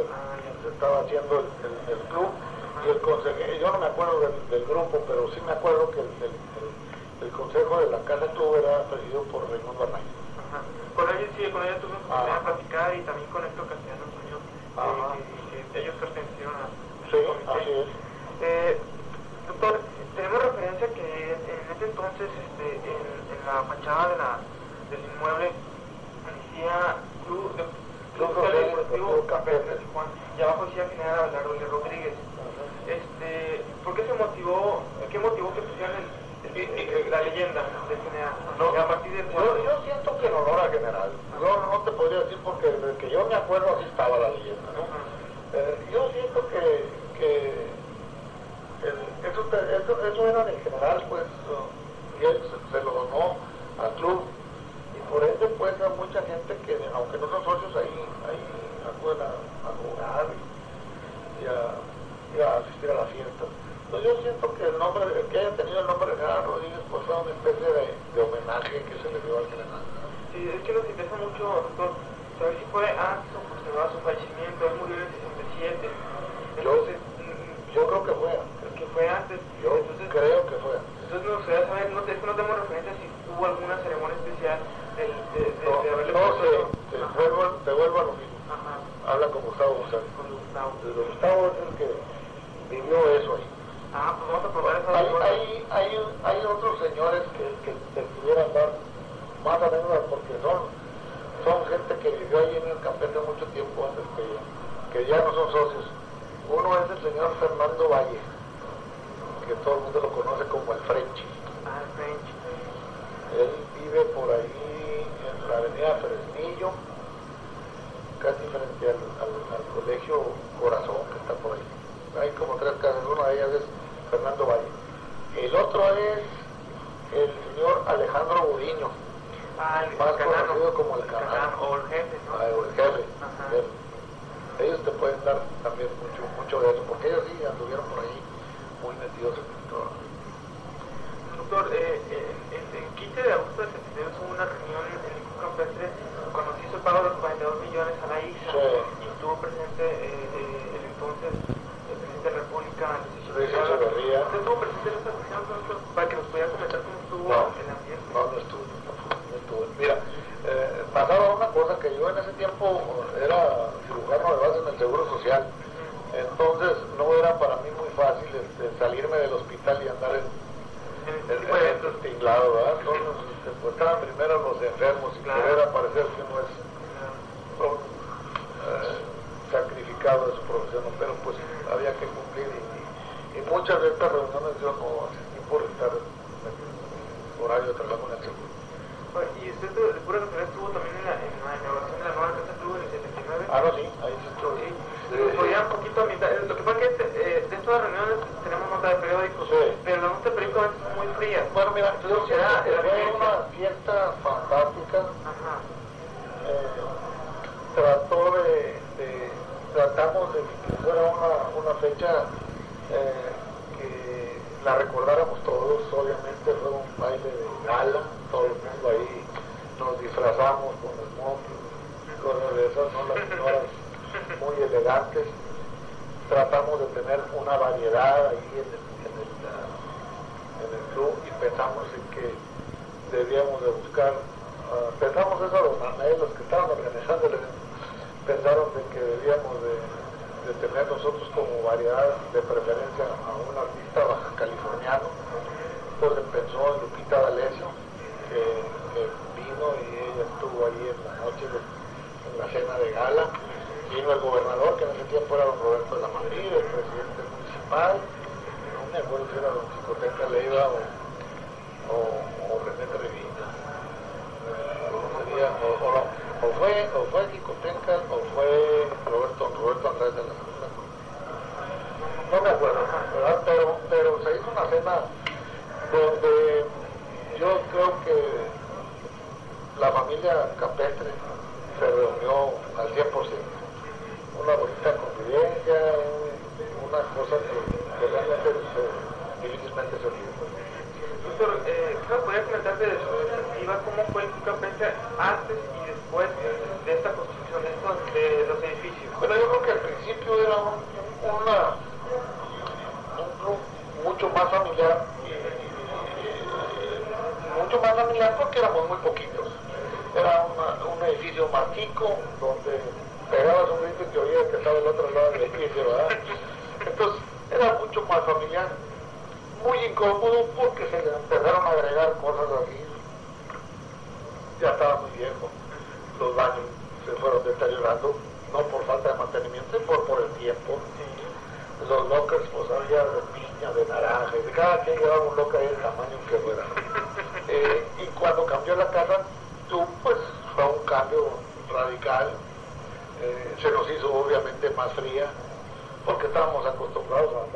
el club. Y el consejero, yo no me acuerdo del grupo, pero sí me acuerdo que el consejo de la Casa Club era presidido por Raimundo Arnaiz.
Con ellos sí, con ellos tuvimos oportunidad de platicar, y también con Héctor Castellano Muñoz, que ellos pertenecieron al comité.
Así es.
Doctor, tenemos referencia que en ese entonces, en la fachada del inmueble, decía Club Deportivo Campestre de Juan, y abajo decía General Abelardo Rodríguez. ¿Por qué qué motivó que pusieran la leyenda del general? A partir de
yo siento que en honor al general. Yo no te podría decir porque desde que yo me acuerdo así estaba la leyenda, ¿no? Yo siento que eso era del general, pues, y él se lo donó al club, y por ende pues a mucha gente que, aunque no son socios, ahí acuden a jugar y a asistir a la fiesta. Entonces yo siento que el que haya tenido el nombre de General Rodríguez pues fue una especie de homenaje que se le dio al general.
Sí, es que nos interesa mucho, doctor, saber si fue antes o posterior a su fallecimiento. Él murió en el 67. Entonces,
yo creo que fue antes.
Que fue antes.
Entonces, creo que fue antes.
Entonces nos gustaría saber, no tenemos referencia si hubo alguna ceremonia especial de haberle
te vuelvo a lo mismo. Habla con Gustavo González. Gustavo es el que vivió eso ahí.
Pues vamos a probar esa.
Hay otros señores que pudieran dar más anécdotas porque son gente que vivió ahí en el Campestre mucho tiempo antes que ya no son socios. Uno es el señor Fernando Valle, que todo el mundo lo conoce como el Frenchy.
El Frenchy.
Él vive por ahí en la avenida Fresnillo, casi frente al colegio Corazón, que está por ahí. Hay como 3 casas, una de ellas es Fernando Valle. El otro es el señor Alejandro Budiño,
más
conocido como el Canano.
O el jefe, ¿no?
O el jefe. Ellos te pueden dar también mucho de eso, porque ellos sí anduvieron por ahí muy metidos en todo.
Doctor, en 15 de agosto del 72 hubo una reunión en el Club Campestre cuando se hizo el pago de los 42 millones a la ISA, y estuvo presente el entonces el presidente de la República,
Luis Echeverría.
¿Usted estuvo presente en esta reunión, doctor, para que nos pudiera comentar cómo estuvo el ambiente?
No estuve. Mira, pasaba una cosa, que yo en ese tiempo era cirujano de base en el Seguro Social, entonces no era para mí muy fácil salirme del hospital y andar en el tinglado, ¿verdad? Entonces pues estaban primero los enfermos y querer aparecer que no es sacrificado de su profesión, pero pues había que cumplir, y muchas de estas reuniones yo no asistí por estar en horario de trabajo en el seguro.
¿Y usted de pura casualidad estuvo también en la inauguración de la nueva Casa Club en el 79?
No, sí, ahí sí estuvo.
Podría un poquito a mitad. Lo que pasa es que de estas reuniones tenemos nota de periódicos, pero las notas de periódicos son muy frías.
Bueno, mira, yo siento que fue una fiesta fantástica. Tratamos de que fuera una fecha que la recordáramos todos. Obviamente fue un baile de gala, todo el mundo ahí nos disfrazamos con el smoking, cosas de esas, ¿no? Las señoras muy elegantes. Tratamos de tener una variedad ahí en el club y pensamos en que debíamos de buscar, pensamos eso los que estaban organizando el evento, pensaron de que debíamos de tener nosotros como variedad de preferencia a un artista baja californiano. Entonces pensó en Lupita D'Alessio, que vino y ella estuvo ahí en la noche en la cena de gala. Vino el gobernador, que en ese tiempo era don Roberto de la Madrid, el presidente municipal, no me acuerdo si era don Chicoteca Leiva o René Trevita, o fue Chicoteca o fue Roberto Andrés de la Segunda. No me acuerdo, ¿verdad? Pero se hizo una cena donde yo creo que la familia campestre se reunió al 100%. Una bonita convivencia, una cosa que realmente difícilmente se olvida.
Doctor, ¿me podría comentar de su perspectiva cómo fue el club campestre antes y después de esta construcción de los edificios?
Bueno, yo creo que al principio era un club mucho más familiar porque éramos muy poquitos. Era un edificio más chico donde pegabas un grito y te oía que estaba del otro lado del edificio, ¿verdad? Entonces era mucho más familiar, muy incómodo porque se le empezaron a agregar cosas así. Ya estaba muy viejo, los baños se fueron deteriorando, no por falta de mantenimiento, sino por el tiempo. Los lockers, pues había de piña, de naranja, y de cada quien llevaba un locker ahí del tamaño que fuera. Y cuando cambió la casa, pues fue un cambio radical. Se nos hizo obviamente más fría porque estábamos acostumbrados a